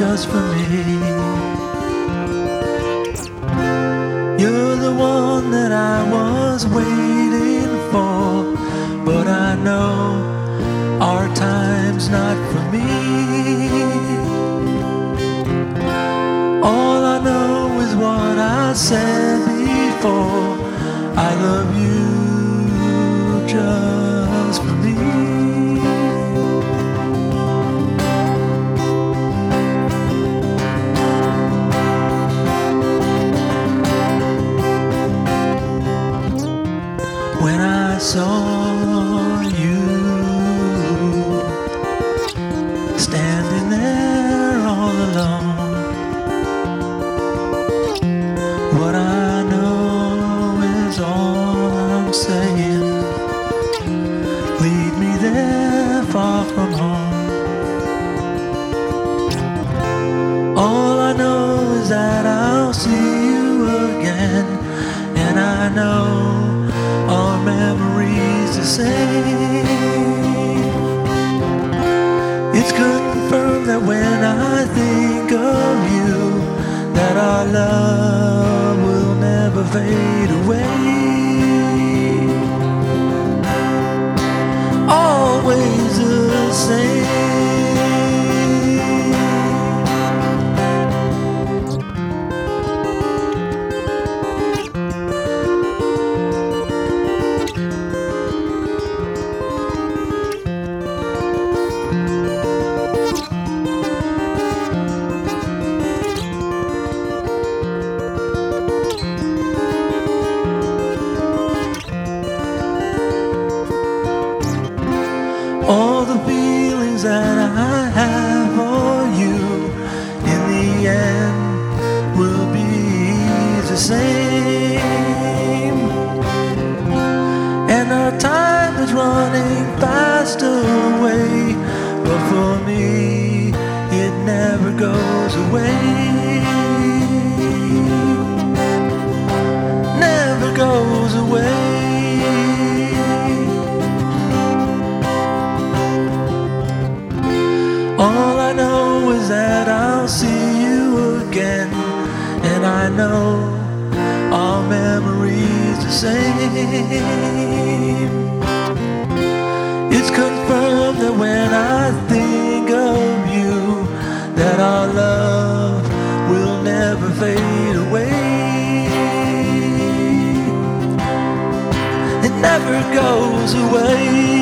just for me. You're the one that I was waiting for, but I know our time's not for me. All I know is what I said before. I love you just for me. When I saw you standing there all alone, what I know is all I'm saying. Lead me there far from home. All I know is that I'll see you again, and I know our memories the same. It's confirmed that when I think of you, that our love will never fade away. Always the same. All the feelings that I have for you in the end will be the same. And our time is running fast away, but for me it never goes away. Never goes away. All I know is that I'll see you again, and I know our memories the same. It's confirmed that when I think of you, that our love will never fade away. It never goes away.